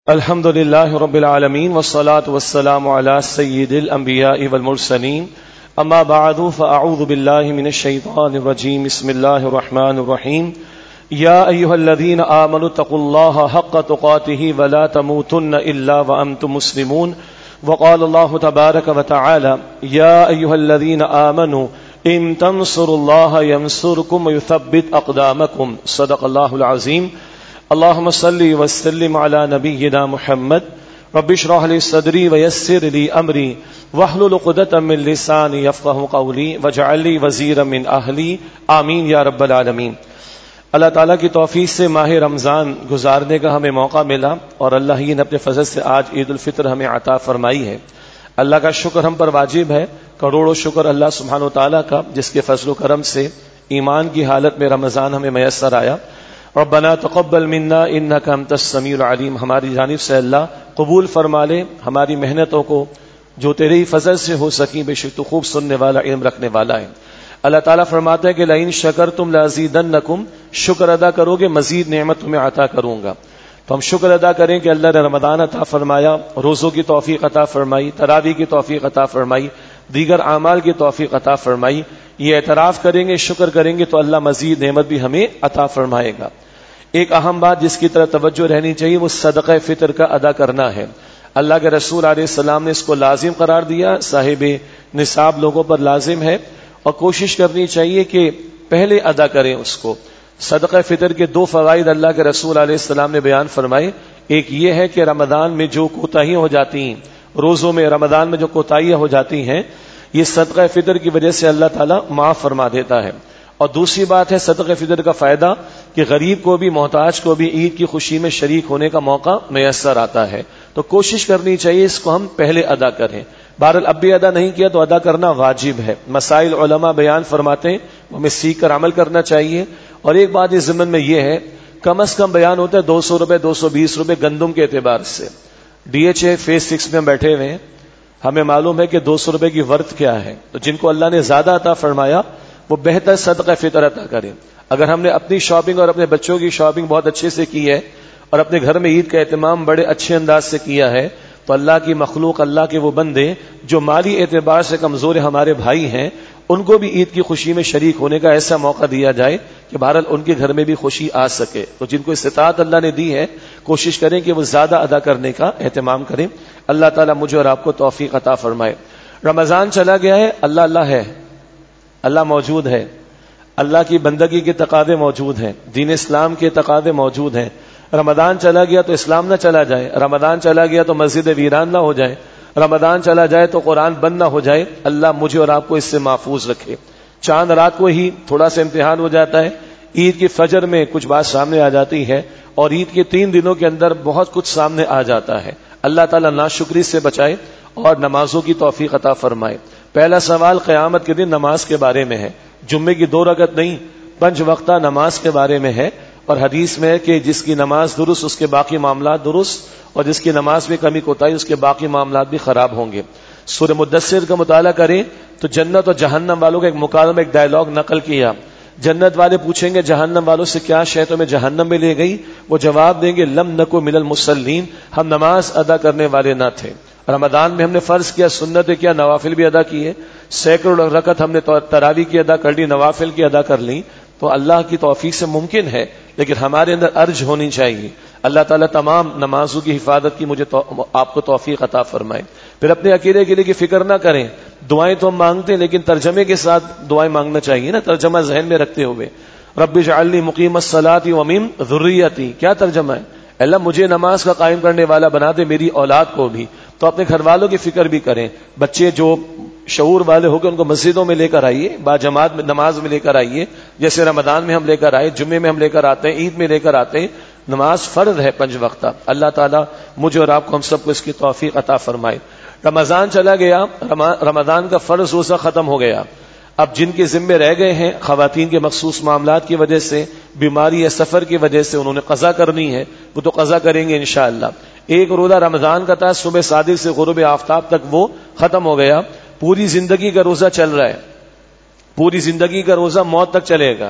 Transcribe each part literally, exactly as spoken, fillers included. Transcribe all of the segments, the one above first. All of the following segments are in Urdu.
الحمد لله رب العالمين والصلاة والسلام على سيد الأنبياء والمرسلين أما بعد فأعوذ بالله من الشيطان الرجيم بسم الله الرحمن الرحيم يا أيها الذين آمنوا اتقوا الله حق تقاته ولا تموتن إلا وأنتم مسلمون وقال الله تبارك وتعالى يا أيها الذين آمنوا إن تنصروا الله ينصركم ويثبت أقدامكم صدق الله العظيم اللهم صل وسلم على نبينا محمد رب اشرح لي صدري ويسر لي امري واحلل عقدة من لساني يفقهوا قولي واجعل لي وزيرا من اهلي آمین یا رب العالمین۔ اللہ تعالیٰ کی توفیق سے ماہ رمضان گزارنے کا ہمیں موقع ملا اور اللہ ہی نے اپنے فضل سے آج عید الفطر ہمیں عطا فرمائی ہے۔ اللہ کا شکر ہم پر واجب ہے، کروڑوں شکر اللہ سبحانہ و تعالیٰ کا جس کے فضل و کرم سے ایمان کی حالت میں رمضان ہمیں میسر آیا۔ ربنا تقبل منا انك انت السمیع العلیم، ہماری جانب سے اللہ قبول فرما لے ہماری محنتوں کو جو تیرے ہی فضل سے ہو سکی، بے شک تو خوب سننے والا علم رکھنے والا ہے۔ اللہ تعالیٰ فرماتا ہے کہ لئن شکرتم لازیدنکم، شکر ادا کرو گے مزید نعمت تمہیں عطا کروں گا۔ تو ہم شکر ادا کریں کہ اللہ نے رمضان عطا فرمایا، روزوں کی توفیق عطا فرمائی، تراویح کی توفیق عطا فرمائی، دیگر اعمال کی توفیق عطا فرمائی۔ یہ اعتراف کریں گے، شکر کریں گے تو اللہ مزید نعمت بھی ہمیں عطا فرمائے گا۔ ایک اہم بات جس کی طرف توجہ رہنی چاہیے وہ صدقہ فطر کا ادا کرنا ہے۔ اللہ کے رسول علیہ السلام نے اس کو لازم قرار دیا، صاحب نصاب لوگوں پر لازم ہے اور کوشش کرنی چاہیے کہ پہلے ادا کریں اس کو۔ صدقہ فطر کے دو فوائد اللہ کے رسول علیہ السلام نے بیان فرمائے۔ ایک یہ ہے کہ رمضان میں جو کوتاہیاں ہو جاتی ہیں، روزوں میں رمضان میں جو کوتاہیاں ہو جاتی ہیں، یہ صدقہ فطر کی وجہ سے اللہ تعالیٰ معاف فرما دیتا ہے۔ اور دوسری بات ہے صدقہ فطر کا فائدہ کہ غریب کو بھی، محتاج کو بھی عید کی خوشی میں شریک ہونے کا موقع میسر آتا ہے۔ تو کوشش کرنی چاہیے اس کو ہم پہلے ادا کریں۔ بہرحال اب بھی ادا نہیں کیا تو ادا کرنا واجب ہے۔ مسائل علماء بیان فرماتے ہیں، ہمیں سیکھ کر عمل کرنا چاہیے۔ اور ایک بات اس ضمن میں یہ ہے، کم از کم بیان ہوتا ہے دو سو روپے دو سو بیس روپے گندم کے اعتبار سے۔ ڈی ایچ اے فیز سکس میں ہم بیٹھے ہوئے ہیں، ہمیں معلوم ہے کہ دو سو روپے کی ورتھ کیا ہے۔ تو جن کو اللہ نے زیادہ عطا فرمایا وہ بہتر صدقہ فطر عطا کریں۔ اگر ہم نے اپنی شاپنگ اور اپنے بچوں کی شاپنگ بہت اچھے سے کی ہے اور اپنے گھر میں عید کا اہتمام بڑے اچھے انداز سے کیا ہے تو اللہ کی مخلوق، اللہ کے وہ بندے جو مالی اعتبار سے کمزور ہمارے بھائی ہیں، ان کو بھی عید کی خوشی میں شریک ہونے کا ایسا موقع دیا جائے کہ بہرحال ان کے گھر میں بھی خوشی آ سکے۔ تو جن کو استطاعت اللہ نے دی ہے کوشش کریں کہ وہ زیادہ ادا کرنے کا اہتمام کریں۔ اللہ تعالیٰ مجھے اور آپ کو توفیق عطا فرمائے۔ رمضان چلا گیا ہے، اللہ اللہ ہے، اللہ موجود ہے، اللہ کی بندگی کے تقاضے موجود ہیں، دین اسلام کے تقاضے موجود ہیں۔ رمضان چلا گیا تو اسلام نہ چلا جائے، رمضان چلا گیا تو مسجد ویران نہ ہو جائے، رمضان چلا جائے تو قرآن بند نہ ہو جائے۔ اللہ مجھے اور آپ کو اس سے محفوظ رکھے۔ چاند رات کو ہی تھوڑا سا امتحان ہو جاتا ہے، عید کی فجر میں کچھ بات سامنے آ جاتی ہے اور عید کے تین دنوں کے اندر بہت کچھ سامنے آ جاتا ہے۔ اللہ تعالیٰ ناشکری سے بچائے اور نمازوں کی توفیق عطا فرمائے۔ پہلا سوال قیامت کے دن نماز کے بارے میں ہے۔ جمعے کی دو رکعت نہیں، پنج وقتہ نماز کے بارے میں ہے۔ اور حدیث میں ہے کہ جس کی نماز درست اس کے باقی معاملات درست، اور جس کی نماز میں کمی کوتاہی اس کے باقی معاملات بھی خراب ہوں گے۔ سورہ مدثر کا مطالعہ کریں تو جنت اور جہنم والوں کا ایک مکالمہ، ایک ڈائلاگ نقل کیا۔ جنت والے پوچھیں گے جہنم والوں سے کیا شے تمہیں جہنم میں لے گئی؟ وہ جواب دیں گے لم نکو من المصلین، ہم نماز ادا کرنے والے نہ تھے۔ رمضان میں ہم نے فرض کیا، سنت کیا، نوافل بھی ادا کیے، سینکڑوں رکعت ہم نے تراویح کی ادا کر لی، نوافل کی ادا کر لی۔ تو اللہ کی توفیق سے ممکن ہے، لیکن ہمارے اندر ارج ہونی چاہیے۔ اللہ تعالیٰ تمام نمازوں کی حفاظت کی مجھے تو آپ کو توفیق عطا فرمائے۔ پھر اپنے عقیدے کے لیے کی فکر نہ کریں، دعائیں تو ہم مانگتے ہیں لیکن ترجمے کے ساتھ دعائیں مانگنا چاہیے نا، ترجمہ ذہن میں رکھتے ہوئے۔ رب اجعلنی مقیم الصلاۃ ومن ذریتی، کیا ترجمہ ہے؟ اللہ مجھے نماز کا قائم کرنے والا بنا دے، میری اولاد کو بھی۔ تو اپنے گھر والوں کی فکر بھی کریں۔ بچے جو شعور والے ہو کے ان کو مسجدوں میں لے کر آئیے، با جماعت میں نماز میں لے کر آئیے، جیسے رمضان میں ہم لے کر آئے، جمعے میں ہم لے کر آتے ہیں، عید میں لے کر آتے ہیں۔ نماز فرض ہے پنج وقتہ۔ اللہ تعالیٰ مجھے اور آپ کو ہم سب کو اس کی توفیق عطا فرمائے۔ رمضان چلا گیا، رمضان کا فرض روزہ ختم ہو گیا۔ اب جن کے ذمے رہ گئے ہیں، خواتین کے مخصوص معاملات کی وجہ سے، بیماری یا سفر کی وجہ سے انہوں نے قضا کرنی ہے، وہ تو قضا کریں گے انشاءاللہ۔ ایک روزہ رمضان کا تھا، صبح صادق سے غروب آفتاب تک وہ ختم ہو گیا۔ پوری زندگی کا روزہ چل رہا ہے، پوری زندگی کا روزہ موت تک چلے گا۔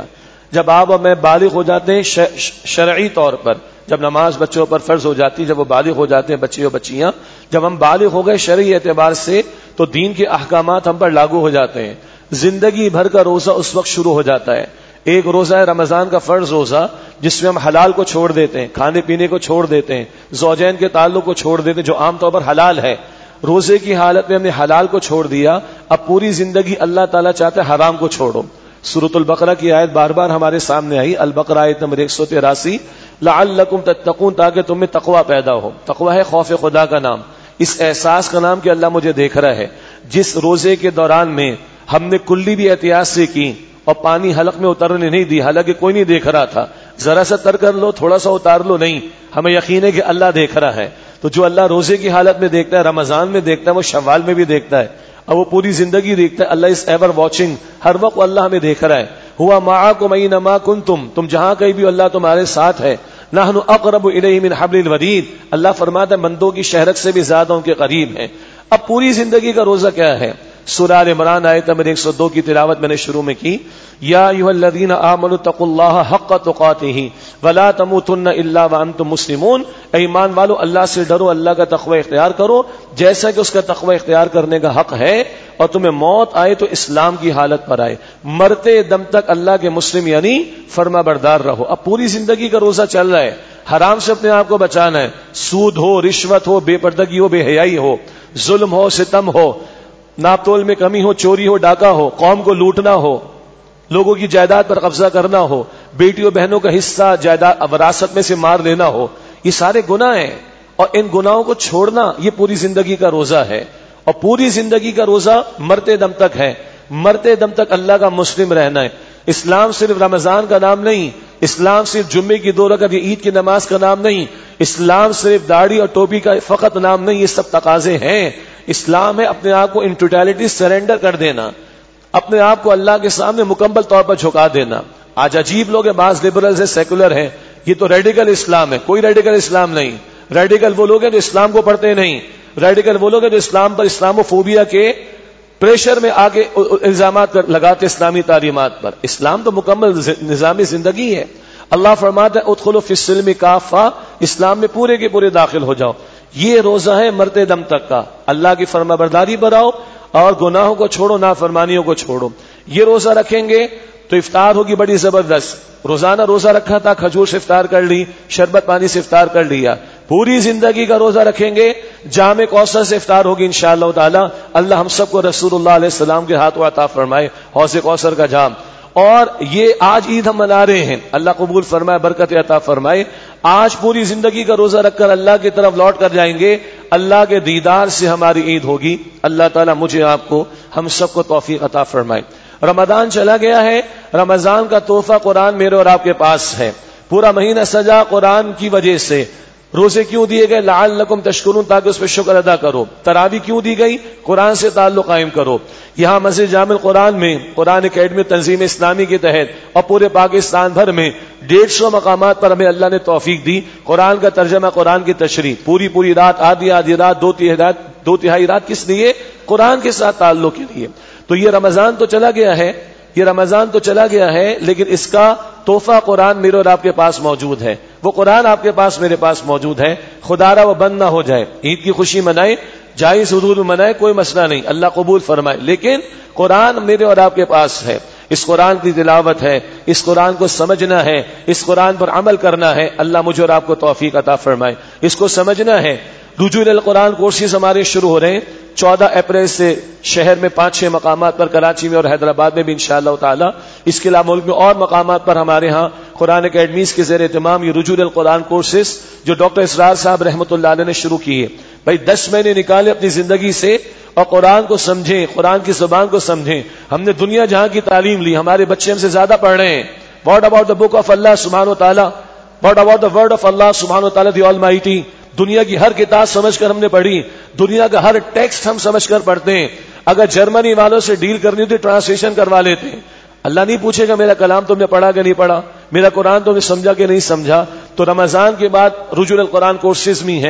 جب آپ اور میں بالغ ہو جاتے ہیں شرعی طور پر، جب نماز بچوں پر فرض ہو جاتی ہے، جب وہ بالغ ہو جاتے ہیں بچے اور بچیاں، جب ہم بالغ ہو گئے شرعی اعتبار سے تو دین کے احکامات ہم پر لاگو ہو جاتے ہیں. زندگی بھر کا روزہ اس وقت شروع ہو جاتا ہے. ایک روزہ ہے رمضان کا فرض روزہ، جس میں ہم حلال کو چھوڑ دیتے ہیں، کھانے پینے کو چھوڑ دیتے ہیں، زوجین کے تعلق کو چھوڑ دیتے ہیں جو عام طور پر حلال ہے. روزے کی حالت میں ہم نے حلال کو چھوڑ دیا، اب پوری زندگی اللہ تعالیٰ چاہتے ہیں حرام کو چھوڑو. سورۃ البقرہ کی آیت بار بار ہمارے سامنے آئی، البقرہ آیت نمبر ایک سو تراسی، لعلکم تتقون، تاکہ تم میں تقوی پیدا ہو. تقوی ہے خوف خدا کا نام، اس احساس کا نام کہ اللہ مجھے دیکھ رہا ہے. جس روزے کے دوران میں ہم نے کلی بھی احتیاط سے کی اور پانی حلق میں اترنے نہیں دی، حالانکہ کوئی نہیں دیکھ رہا تھا، ذرا سا تر کر لو، تھوڑا سا اتار لو، نہیں، ہمیں یقین ہے کہ اللہ دیکھ رہا ہے. تو جو اللہ روزے کی حالت میں دیکھتا ہے، رمضان میں دیکھتا ہے، وہ شوال میں بھی دیکھتا ہے اور وہ پوری زندگی دیکھتا ہے. اللہ از ایور واچنگ، ہر وقت اللہ ہمیں دیکھ رہا ہے. ہوا معکم اینما کنتم، تم جہاں کہیں بھی اللہ تمہارے ساتھ ہے. نحن اقرب الیہ من حبل الورید، اللہ فرماتا ہے بندوں کی شہرت سے بھی زیادہ ان کے قریب ہیں. اب پوری زندگی کا روزہ کیا ہے؟ سورہ ال عمران آیت نمبر ایک سو دو کی تلاوت میں نے شروع میں کی. یا ایھا الذین آمنوا اتقوا اللہ حق تقاتہ ولا تموتن الا وانتم مسلمون، اے ایمان والو اللہ سے ڈرو، اللہ کا تقوی اختیار کرو جیسا کہ اس کا تقوی اختیار کرنے کا حق ہے، اور تمہیں موت آئے تو اسلام کی حالت پر آئے، مرتے دم تک اللہ کے مسلم یعنی فرما بردار رہو. اب پوری زندگی کا روزہ چل رہا ہے، حرام سے اپنے آپ کو بچانا ہے. سود ہو، رشوت ہو، بے پردگی ہو، بے حیائی ہو، ظلم ہو، ستم ہو، ناپ تول میں کمی ہو، چوری ہو، ڈاکہ ہو، قوم کو لوٹنا ہو، لوگوں کی جائیداد پر قبضہ کرنا ہو، بیٹیوں بہنوں کا حصہ جائیداد وراثت میں سے مار لینا ہو، یہ سارے گناہ ہیں. اور ان گناہوں کو چھوڑنا یہ پوری زندگی کا روزہ ہے. اور پوری زندگی کا روزہ مرتے دم تک ہے، مرتے دم تک اللہ کا مسلم رہنا ہے. اسلام صرف رمضان کا نام نہیں، اسلام صرف جمعے کی دو رکعت یا عید کی نماز کا نام نہیں، اسلام صرف داڑھی اور ٹوپی کا فقط نام نہیں، یہ سب تقاضے ہیں. اسلام ہے اپنے آپ کو ان ٹوٹیلٹی سرنڈر کر دینا، اپنے آپ کو اللہ کے سامنے مکمل طور پر جھکا دینا. آج عجیب لوگ ہیں، بعض لبرلز ہیں، سیکولر ہیں، یہ تو ریڈیکل اسلام ہے. کوئی ریڈیکل اسلام نہیں. ریڈیکل وہ لوگ ہیں جو اسلام کو پڑھتے نہیں، ریڈیکل وہ لوگ ہیں جو اسلام پر اسلامو فوبیا کے پریشر میں آگے الزامات لگاتے اسلامی تعلیمات پر. اسلام تو مکمل نظام زندگی ہے. اللہ فرماتا ہے ادخلوا فی السلم کافہ، اسلام میں پورے کے پورے داخل ہو جاؤ. یہ روزہ ہے مرتے دم تک کا، اللہ کی فرما برداری پر آؤ اور گناہوں کو چھوڑو، نافرمانیوں کو چھوڑو. یہ روزہ رکھیں گے تو افطار ہوگی بڑی زبردست. روزانہ روزہ رکھا تھا، کھجور سے افطار کر لی، شربت پانی سے افطار کر لیا. پوری زندگی کا روزہ رکھیں گے، جام کوثر سے افطار ہوگی انشاءاللہ تعالی. اللہ ہم سب کو رسول اللہ علیہ السلام کے ہاتھوں عطا فرمائے حوض کوثر کا جام. اور یہ آج عید ہم منا رہے ہیں، اللہ قبول فرمائے، برکت عطا فرمائے. آج پوری زندگی کا روزہ رکھ کر اللہ کی طرف لوٹ کر جائیں گے، اللہ کے دیدار سے ہماری عید ہوگی. اللہ تعالیٰ مجھے آپ کو ہم سب کو توفیق عطا فرمائے. رمضان چلا گیا ہے، رمضان کا تحفہ قرآن میرے اور آپ کے پاس ہے. پورا مہینہ سجا قرآن کی وجہ سے. روزے کیوں دیے گئے؟ لعلکم تشکرون، تاکہ اس پہ شکر ادا کرو. تراویح کیوں دی گئی؟ قرآن سے تعلق قائم کرو. یہاں مسجد جامع القرآن میں قرآن اکیڈمی تنظیم اسلامی کے تحت اور پورے پاکستان بھر میں ڈیڑھ سو مقامات پر ہمیں اللہ نے توفیق دی. قرآن کا ترجمہ، قرآن کی تشریح، پوری پوری رات، آدھی آدھی رات، دو تہائی رات، دو تہائی رات کس لیے؟ قرآن کے ساتھ تعلق کے لیے. تو یہ رمضان تو چلا گیا ہے، یہ رمضان تو چلا گیا ہے، لیکن اس کا تحفہ قرآن میرے اور آپ کے پاس موجود ہے. وہ قرآن آپ کے پاس میرے پاس موجود ہے. خدا را وہ بند نہ ہو جائے. عید کی خوشی منائے، جائز حدود میں منائے، کوئی مسئلہ نہیں، اللہ قبول فرمائے، لیکن قرآن میرے اور آپ کے پاس ہے. اس قرآن کی تلاوت ہے، اس قرآن کو سمجھنا ہے، اس قرآن پر عمل کرنا ہے. اللہ مجھے اور آپ کو توفیق عطا فرمائے. اس کو سمجھنا ہے. رجوع القرآن کورسز ہمارے شروع ہو رہے ہیں. چودہ اپریل سے شہر میں پانچ چھ مقامات پر، کراچی میں اور حیدرآباد میں بھی انشاءاللہ تعالی. اس کے علاوہ ملک میں اور مقامات پر ہمارے ہاں قرآن اکیڈمیز کے زیر اہتمام یہ رجوع القرآن کورسز جو ڈاکٹر اسرار صاحب رحمۃ اللہ علیہ نے شروع کیے. بھائی دس مہینے نکالے اپنی زندگی سے اور قرآن کو سمجھیں، قرآن کی زبان کو سمجھیں. ہم نے دنیا جہاں کی تعلیم لی، ہمارے بچے ہم سے زیادہ پڑھ رہے ہیں. What about the book of اللہ سبحانہ و تعالی، what about the word of اللہ سبحانہ و تعالی دی آلمائٹی. دنیا کی ہر کتاب سمجھ کر ہم نے پڑھی، دنیا کا ہر ٹیکسٹ ہم سمجھ کر پڑھتے ہیں. اگر جرمنی والوں سے ڈیل کرنی ہوتی ٹرانسلیشن کروا لیتے ہیں. اللہ نہیں پوچھے گا میرا کلام تم نے پڑھا کہ نہیں پڑھا، میرا قرآن تم نے سمجھا کہ نہیں سمجھا. تو رمضان کے بعد رجوع القرآن کورسز میں ہیں.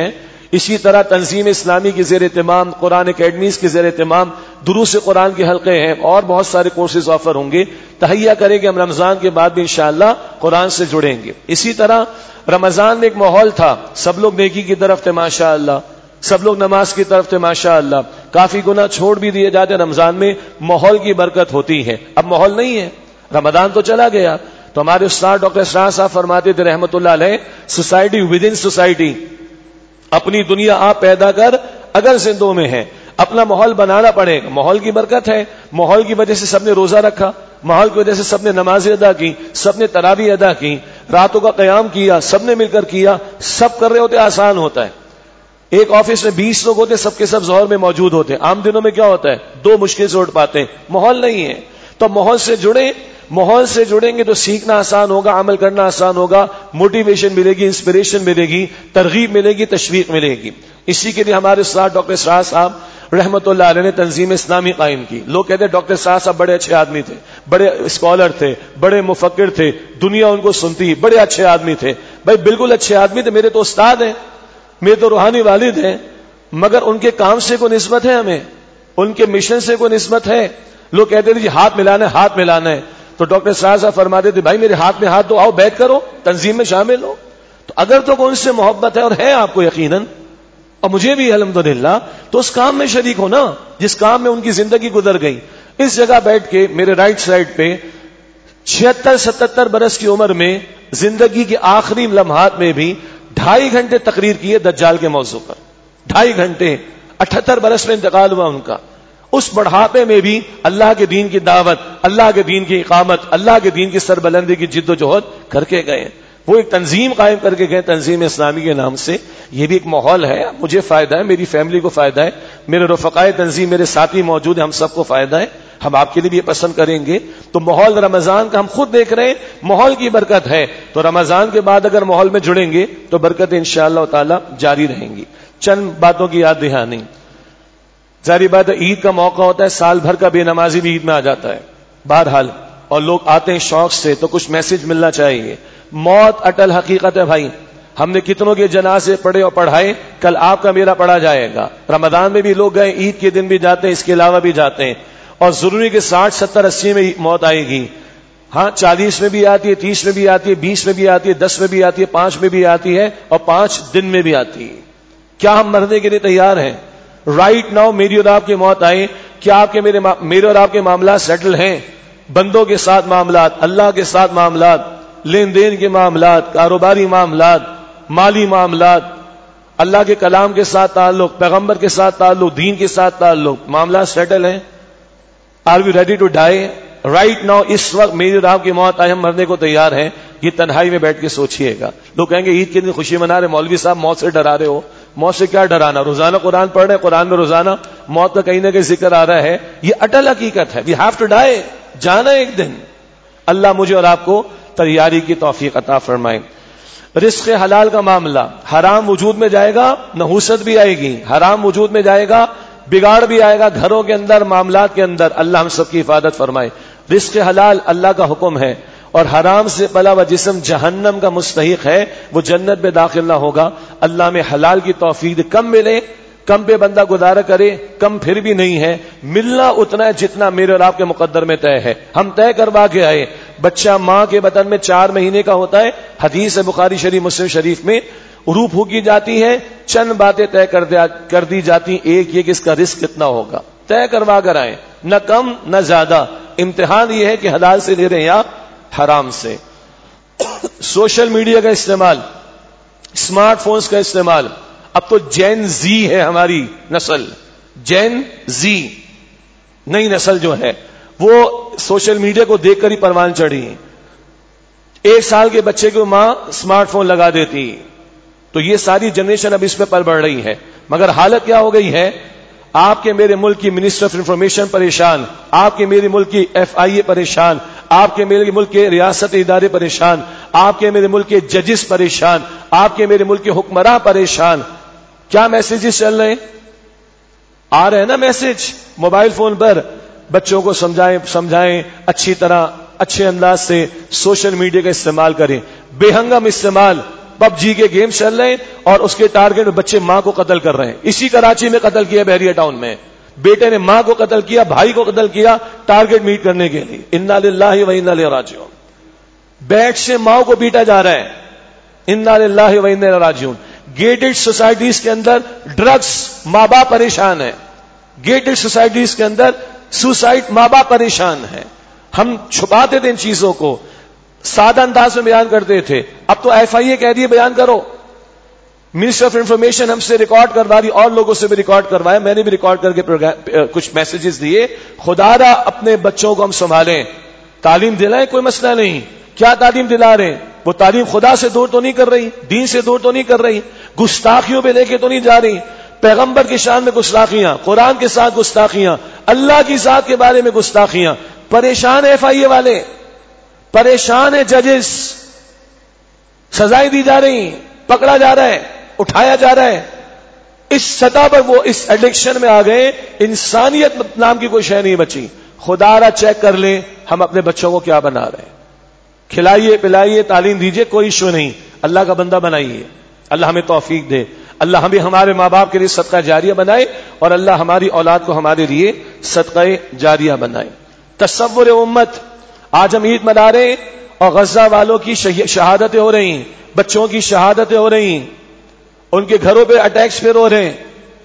اسی طرح تنظیم اسلامی کی زیر اہتمام، قرآن اکیڈمیز کی زیر اہتمام دروس قرآن کے حلقے ہیں اور بہت سارے کورسز آفر ہوں گے. تہیہ کریں کہ ہم رمضان کے بعد بھی انشاءاللہ قرآن سے جڑیں گے. اسی طرح رمضان میں ایک ماحول تھا، سب لوگ نیکی کی طرف تھے ماشاءاللہ، سب لوگ نماز کی طرف تھے ماشاءاللہ، کافی گناہ چھوڑ بھی دیے جاتے. رمضان میں ماحول کی برکت ہوتی ہے. اب ماحول نہیں ہے، رمضان تو چلا گیا. تو ہمارے استاد ڈاکٹر اسرار صاحب فرماتے تھے رحمت اللہ علیہ، سوسائٹی ود ان سوسائٹی، اپنی دنیا آپ پیدا کر اگر زندوں میں ہے، اپنا ماحول بنانا پڑے گا. ماحول کی برکت ہے، ماحول کی وجہ سے سب نے روزہ رکھا، ماحول کی وجہ سے سب نے نمازیں ادا کی، سب نے تراویح ادا کی، راتوں کا قیام کیا، سب نے مل کر کیا. سب کر رہے ہوتے آسان ہوتا ہے. ایک آفس میں بیس لوگ ہوتے، سب کے سب ظہر میں موجود ہوتے. عام دنوں میں کیا ہوتا ہے، دو مشکل سے اٹھ پاتے ہیں. ماحول نہیں ہے تو ماحول سے جڑے. ماحول سے جڑیں گے تو سیکھنا آسان ہوگا، عمل کرنا آسان ہوگا، موٹیویشن ملے گی، انسپریشن ملے گی، ترغیب ملے گی، تشویق ملے گی. اسی کے لیے ہمارے استاد ڈاکٹر اسرار صاحب رحمت اللہ علیہ نے تنظیم اسلامی قائم کی. لوگ کہتے ہیں ڈاکٹر اسرار صاحب بڑے اچھے آدمی تھے، بڑے اسکالر تھے، بڑے مفکر تھے، دنیا ان کو سنتی، بڑے اچھے آدمی تھے. بھائی بالکل اچھے آدمی تھے، میرے تو استاد ہیں، میرے تو روحانی والد ہیں، مگر ان کے کام سے کوئی نسبت ہے، ہمیں ان کے مشن سے کوئی نسبت ہے. لوگ کہتے تھے جی ہاتھ ملانا ہے، ہاتھ ملانا ہے. تو ڈاکٹر صاحب صاحب فرماتے تھے بھائی میرے ہاتھ میں ہاتھ دو، آؤ بیعت کرو، تنظیم میں شامل ہو. تو اگر تو کوئی ان سے محبت ہے اور ہے آپ کو یقیناً، اور مجھے بھی الحمدللہ، تو اس کام میں شریک ہونا جس کام میں ان کی زندگی گزر گئی. اس جگہ بیٹھ کے میرے رائٹ سائڈ پہ چھہتر ستتر برس کی عمر میں زندگی کے آخری لمحات میں بھی ڈھائی گھنٹے تقریر کی ہے دجال کے موضوع پر. ڈھائی گھنٹے، اٹھہتر برس میں انتقال ہوا ان کا. اس بڑھاپے میں بھی اللہ کے دین کی دعوت، اللہ کے دین کی اقامت، اللہ کے دین کی سربلندی کی جد و جہد کر کے گئے. وہ ایک تنظیم قائم کر کے گئے تنظیم اسلامی کے نام سے. یہ بھی ایک ماحول ہے، مجھے فائدہ ہے، میری فیملی کو فائدہ ہے، میرے رفقائے تنظیم، میرے ساتھی موجود ہیں، ہم سب کو فائدہ ہے. ہم آپ کے لیے بھی یہ پسند کریں گے. تو ماحول رمضان کا ہم خود دیکھ رہے ہیں، ماحول کی برکت ہے. تو رمضان کے بعد اگر ماحول میں جڑیں گے تو برکتیں انشاءاللہ تعالی جاری رہیں گی. چند باتوں کی یاد دہانی. ظاہری بات ہے عید کا موقع ہوتا ہے، سال بھر کا بے نمازی بھی عید میں آ جاتا ہے بہرحال، اور لوگ آتے ہیں شوق سے، تو کچھ میسج ملنا چاہیے. موت اٹل حقیقت ہے بھائی. ہم نے کتنوں کے جنازے پڑھے اور پڑھائے، کل آپ کا میرا پڑھا جائے گا. رمضان میں بھی لوگ گئے، عید کے دن بھی جاتے ہیں، اس کے علاوہ بھی جاتے ہیں. اور ضروری کہ ساٹھ ستر اسی میں موت آئے گی. ہاں چالیس میں بھی آتی ہے، تیس میں بھی آتی ہے، بیس میں بھی آتی ہے، دس میں بھی آتی ہے، پانچ میں بھی آتی ہے، اور پانچ دن میں بھی آتی ہے. کیا ہم مرنے کے لیے تیار ہیں؟ رائٹ ناؤ میری اور آپ کی موت آئے، کیا آپ کے میرے میرے اور آپ کے معاملات سیٹل ہیں؟ بندوں کے ساتھ معاملات، اللہ کے ساتھ معاملات، لین دین کے معاملات، کاروباری معاملات، مالی معاملات، اللہ کے کلام کے ساتھ تعلق، پیغمبر کے ساتھ تعلق، دین کے ساتھ تعلق، معاملات سیٹل ہیں؟ Are we ready to die? Right now اس وقت میری اور آپ کی موت آئے، ہم مرنے کو تیار ہیں. یہ تنہائی میں بیٹھ کے سوچئے گا. لوگ کہیں گے عید کے دن خوشی منا رہے، مولوی صاحب موت سے ڈرا رہے ہو. موت سے کیا ڈرانا؟ روزانہ قرآن پڑھ رہے ہیں، قرآن میں روزانہ موت کا کہیں نہ کہیں ذکر آ رہا ہے. یہ اٹل حقیقت ہے. وی ہیو ٹو ڈائی، جانا ایک دن. اللہ مجھے اور آپ کو تیاری کی توفیق عطا فرمائے. رزق حلال کا معاملہ، حرام وجود میں جائے گا نحوست بھی آئے گی، حرام وجود میں جائے گا بگاڑ بھی آئے گا گھروں کے اندر، معاملات کے اندر. اللہ ہم سب کی حفاظت فرمائے. رزق حلال اللہ کا حکم ہے، اور حرام سے پلا ہوا جسم جہنم کا مستحق ہے، وہ جنت میں داخل نہ ہوگا. اللہ میں حلال کی توفیق. کم ملے، کم پہ بندہ گزارا کرے، کم پھر بھی نہیں ہے. ملنا اتنا ہے جتنا میرے اور آپ کے مقدر میں طے ہے. ہم طے کروا کے آئے. بچہ ماں کے بطن میں چار مہینے کا ہوتا ہے، حدیث ہے بخاری شریف مسلم شریف میں. روح پھونکی جاتی ہے، چند باتیں طے کر دیا کر دی جاتی. ایک یہ کہ اس کا رزق کتنا ہوگا، طے کروا کر آئے، نہ کم نہ زیادہ. امتحان یہ ہے کہ حلال سے لے رہے ہیں یا حرام سے. سوشل میڈیا کا استعمال، اسمارٹ فونز کا استعمال. اب تو جین زی ہے ہماری نسل، جین زی نئی نسل جو ہے وہ سوشل میڈیا کو دیکھ کر ہی پروان چڑھی. ایک سال کے بچے کو ماں اسمارٹ فون لگا دیتی. تو یہ ساری جنریشن اب اس پہ پل بڑھ رہی ہے. مگر حالت کیا ہو گئی ہے؟ آپ کے میرے ملک کی منسٹر آف انفارمیشن پریشان، آپ کے میرے ملک کی ایف آئی اے پریشان، آپ کے میرے ملک کے ریاست ادارے پریشان، آپ کے میرے ملک کے ججز پریشان، آپ کے میرے ملک کے حکمراں پریشان. کیا میسیجز چل رہے ہیں؟ آ رہے ہیں نا میسج موبائل فون پر. بچوں کو سمجھائیں سمجھائیں اچھی طرح، اچھے انداز سے سوشل میڈیا کا استعمال کریں. بے ہنگم استعمال، پب جی کے گیم چل رہے ہیں اور اس کے ٹارگٹ میں بچے ماں کو قتل کر رہے ہیں. اسی کراچی میں قتل کیا بحریہ ٹاؤن میں, بیٹے نے ماں کو قتل کیا, بھائی کو قتل کیا ٹارگٹ میٹ کرنے کے لیے. انا للہ و انا الیہ راجعون. بیٹ سے ماں کو پیٹا جا رہا ہے. انا للہ و انا الیہ راجعون. گیٹڈ سوسائٹیز کے اندر ڈرگز, ماں باپ پریشان ہیں. گیٹڈ سوسائٹیز کے اندر سوسائڈ, ماں باپ پریشان ہیں. ہم چھپاتے تھے ان چیزوں کو, سادہ انداز میں بیان کرتے تھے. اب تو ایف آئی اے کہہ رہی ہے بیان کرو. منسٹر آف انفارمیشن ہم سے ریکارڈ کروا رہی, اور لوگوں سے بھی ریکارڈ کروایا, میں نے بھی ریکارڈ کر کے کچھ میسجز دیے. خدا را اپنے بچوں کو ہم سنبھالیں, تعلیم دلائیں, کوئی مسئلہ نہیں. کیا تعلیم دلا رہے ہیں؟ وہ تعلیم خدا سے دور تو نہیں کر رہی, دین سے دور تو نہیں کر رہی, گستاخیوں پہ لے کے تو نہیں جا رہی. پیغمبر کی شان میں گستاخیاں, قرآن کے ساتھ گستاخیاں, اللہ کی ذات کے بارے میں گستاخیاں. پریشان ایف آئی اے والے, پریشان ہے ججز, سزائیں دی جا رہی, پکڑا جا رہا ہے, اٹھایا جا رہا ہے. اس سطح پر وہ اس ایڈکشن میں آ گئے, انسانیت نام کی کوئی شے نہیں بچی. خدا را چیک کر لیں ہم اپنے بچوں کو کیا بنا رہے ہیں. کھلائیے پلائیے, تعلیم دیجیے, کوئی ایشو نہیں. اللہ کا بندہ بنائیے, اللہ ہمیں توفیق دے. اللہ ہمیں ہمارے ماں باپ کے لیے صدقہ جاریہ بنائے, اور اللہ ہماری اولاد کو ہمارے لیے صدقہ جاریہ بنائے. تصور امت, آج ہم عید منا رہے ہیں اور غزہ والوں کی شہادتیں ہو رہی ہیں, بچوں کی شہادتیں ہو رہی ہیں, ان کے گھروں پہ اٹیکس پھر ہو رہے ہیں.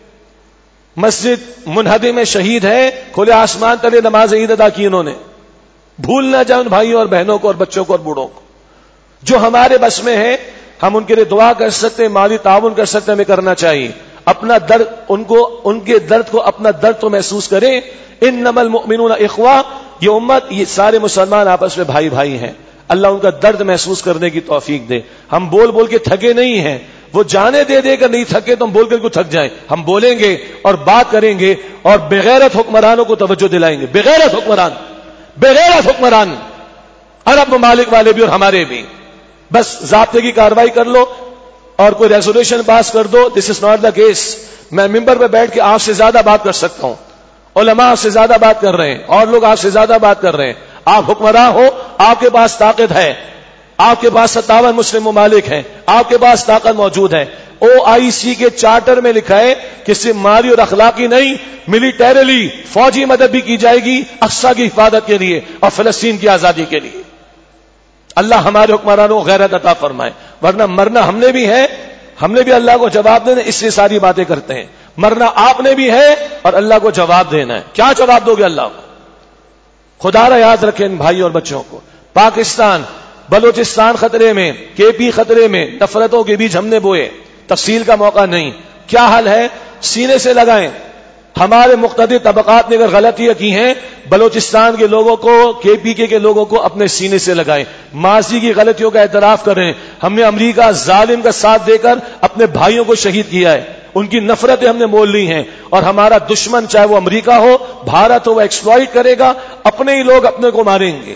مسجد منہدم میں شہید ہے, کھلے آسمان تلے نماز عید ادا کی انہوں نے. بھول نہ جائیں ان بھائیوں اور بہنوں کو اور بچوں کو اور بوڑھوں کو. جو ہمارے بس میں ہے ہم ان کے لیے دعا کر سکتے ہیں, مالی تعاون کر سکتے ہیں, ہمیں کرنا چاہیے. اپنا درد, ان کو ان کے درد کو اپنا درد تو محسوس کریں. انما المؤمنون اخوہ, یہ امت, یہ سارے مسلمان آپس میں بھائی بھائی ہیں. اللہ ان کا درد محسوس کرنے کی توفیق دے. ہم بول بول کے تھکے نہیں ہیں, وہ جانے دے دے کر نہیں تھکے تو ہم بول کر کو تھک جائیں. ہم بولیں گے اور بات کریں گے اور بغیرت حکمرانوں کو توجہ دلائیں گے. بغیرت حکمران, بغیرت حکمران, عرب ممالک والے بھی اور ہمارے بھی. بس ضابطے کی کارروائی کر لو اور کوئی ریزولوشن پاس کر دو. دس از ناٹ دا کیس. میں ممبر پہ بیٹھ کے آپ سے زیادہ بات کر سکتا ہوں, علماء آپ سے زیادہ بات کر رہے ہیں, اور لوگ آپ سے زیادہ بات کر رہے ہیں. آپ حکمراں ہو, آپ کے پاس طاقت ہے, آپ کے پاس ستاون مسلم ممالک ہیں, آپ کے پاس طاقت موجود ہے. او آئی سی کے چارٹر میں لکھا ہے کہ صرف مالی اور اخلاقی نہیں, ملیٹریلی فوجی مدد بھی کی جائے گی اقصی کی حفاظت کے لیے اور فلسطین کی آزادی کے لیے. اللہ ہمارے حکمرانوں کو غیرت عطا فرمائے, ورنہ مرنا ہم نے بھی ہے, ہم نے بھی اللہ کو جواب دینا, اس سے ساری باتیں کرتے ہیں. مرنا آپ نے بھی ہے اور اللہ کو جواب دینا ہے. کیا جواب دو گے اللہ کو؟ خدا را یاد رکھیں ان بھائی اور بچوں کو. پاکستان, بلوچستان خطرے میں, کے پی خطرے میں, نفرتوں کے بیچ ہم نے بوئے, تفصیل کا موقع نہیں. کیا حل ہے؟ سینے سے لگائیں. ہمارے مقتدر طبقات نے اگر غلطیاں کی ہیں, بلوچستان کے لوگوں کو, کے پی کے کے لوگوں کو اپنے سینے سے لگائیں. ماضی کی غلطیوں کا اعتراف کریں. ہم نے امریکہ ظالم کا ساتھ دے کر اپنے بھائیوں کو شہید کیا ہے, ان کی نفرتیں ہم نے مول لی ہیں, اور ہمارا دشمن چاہے وہ امریکہ ہو, بھارت ہو, وہ ایکسپلائٹ کرے گا. اپنے ہی لوگ اپنے کو ماریں گے.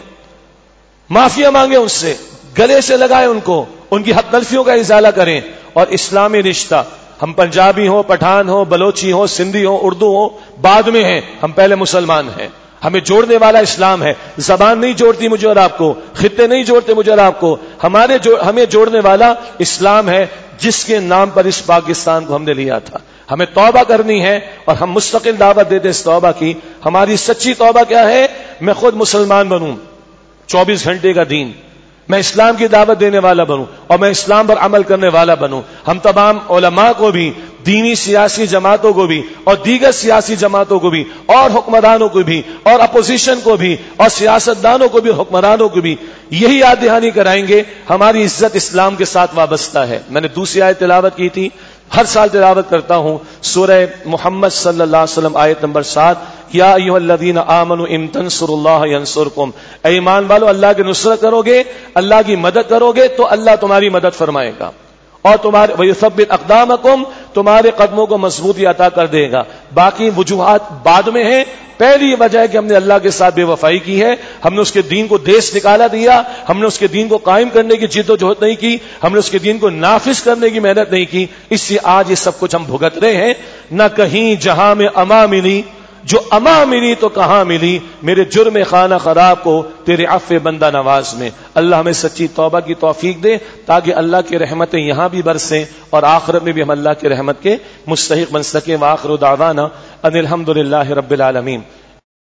معافیا مانگیں ان سے, گلے سے لگائیں ان کو, ان کی حق تلفیوں کا ازالہ کریں. اور اسلامی رشتہ, ہم پنجابی ہوں, پٹھان ہوں, بلوچی ہوں, سندھی ہوں, اردو ہوں, بعد میں ہیں, ہم پہلے مسلمان ہیں. ہمیں جوڑنے والا اسلام ہے. زبان نہیں جوڑتی مجھے اور آپ کو, خطے نہیں جوڑتے مجھے اور آپ کو, ہمارے جو, ہمیں جوڑنے والا اسلام ہے, جس کے نام پر اس پاکستان کو ہم نے لیا تھا. ہمیں توبہ کرنی ہے اور ہم مستقل دعوت دیتے اس توبہ کی. ہماری سچی توبہ کیا ہے؟ میں خود مسلمان بنوں, چوبیس گھنٹے کا دین, میں اسلام کی دعوت دینے والا بنوں اور میں اسلام پر عمل کرنے والا بنوں. ہم تمام علماء کو بھی, دینی سیاسی جماعتوں کو بھی, اور دیگر سیاسی جماعتوں کو بھی, اور حکمرانوں کو بھی, اور اپوزیشن کو بھی, اور سیاستدانوں کو بھی, حکمرانوں کو بھی یہی یاد دہانی کرائیں گے ہماری عزت اسلام کے ساتھ وابستہ ہے. میں نے دوسری آیت تلاوت کی تھی, ہر سال تلاوت کرتا ہوں, سورہ محمد صلی اللہ علیہ وسلم, آیت نمبر سات, یا ایھا الذین آمنوا ان تنصروا اللہ ینصرکم. اے ایمان والو, اللہ کی نصرت کرو گے, اللہ کی مدد کرو گے تو اللہ تمہاری مدد فرمائے گا, اور تمہارے ویثبت اقدامکم, تمہارے قدموں کو مضبوطی عطا کر دے گا. باقی وجوہات بعد میں ہیں. پہلی وجہ ہے کہ ہم نے اللہ کے ساتھ بے وفائی کی ہے, ہم نے اس کے دین کو دیس نکالا دیا, ہم نے اس کے دین کو قائم کرنے کی جد و جہد نہیں کی, ہم نے اس کے دین کو نافذ کرنے کی محنت نہیں کی. اس سے آج یہ سب کچھ ہم بھگت رہے ہیں. نہ کہیں جہاں میں اما ملی, جو اما ملی تو کہاں ملی میرے جرم خانہ خراب کو تیرے عفو بندہ نواز میں. اللہ ہمیں سچی توبہ کی توفیق دے تاکہ اللہ کی رحمتیں یہاں بھی برسیں اور آخرت میں بھی ہم اللہ کی رحمت کے مستحق بن سکیں. وآخر دعوانا ان الحمد للہ رب العالمین.